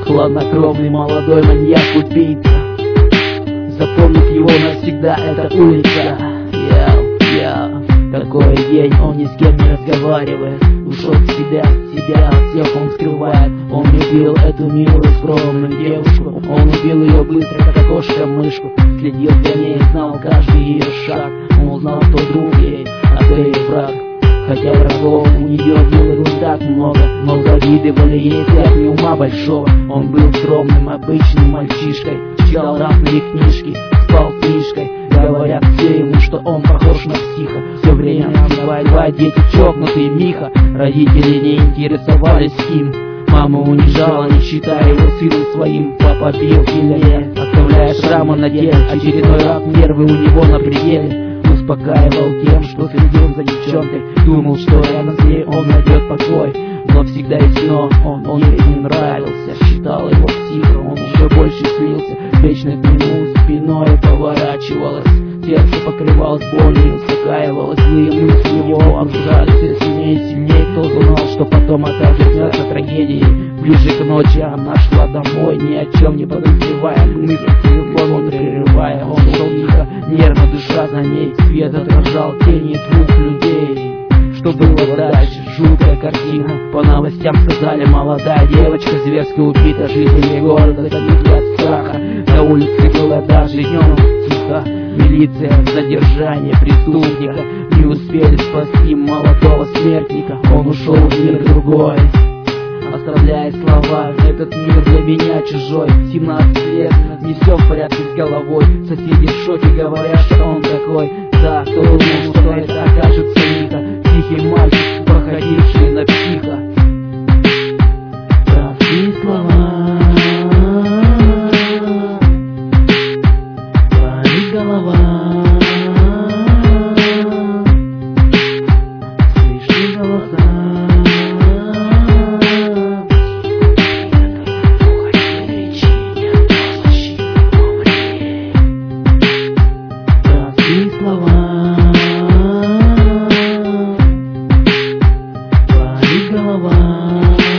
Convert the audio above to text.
Хладнокровный молодой маньяк-убийца. Запомнит его навсегда эта улица. Такой день, он ни с кем не разговаривает. Ушел в себя, всех он скрывает. Он любил эту милую скромную девушку. Он убил ее быстро, как кошка мышку. Следил за ней, знал каждый ее шаг. Он узнал, кто друг ей, а кто ей враг. Хотя врагов у нее было не так много, но завидовали ей для ума большого. Он был скромным, обычным мальчишкой, читал разные книжки, спал с книжкой. Говорят все ему, что он похож на психа. Все время два дети чокнутые Миха. Родители не интересовались им. Мама унижала, не считая его сыном своим. Папа бил или оставляя шрамы на теле. Очередной раз нервы у него на пределе. Успокаивал тем, что следил за девчонкой. Думал, что рядом с ней он найдет покой. Но всегда и снова он ей не нравился. Считал его психом, он еще больше слился. Вечно к нему спиной поворачивалась. Сердце покрывалось болью, успокаивалось. Злые мысли его окружали все сильнее и сильнее. Кто знал, что потом окажется трагедией. Ближе к ночи она шла домой, ни о чем не подозревая. Мысли телефон он прерывая. Он шел тихо, нервно дыша за ней. Свет отражал тени двух людей. Что было дальше? Жуткая картина. По новостям сказали, молодая девочка зверски убита. Жители города забили от страха. На улице было даже днем тихо. Милиция в задержание преступника. Не успели спасти молодого смертника. Он ушел в мир другой, оставляя слова: этот мир для меня чужой. 17 лет, не все в порядке с головой. Соседи в шоке, говорят, что он такой. Да, кто думал, что это окажется Ника. Тихий мальчик, походивший на психа. Простые слова, болит голова. Слышны голоса. Слова, болит голова.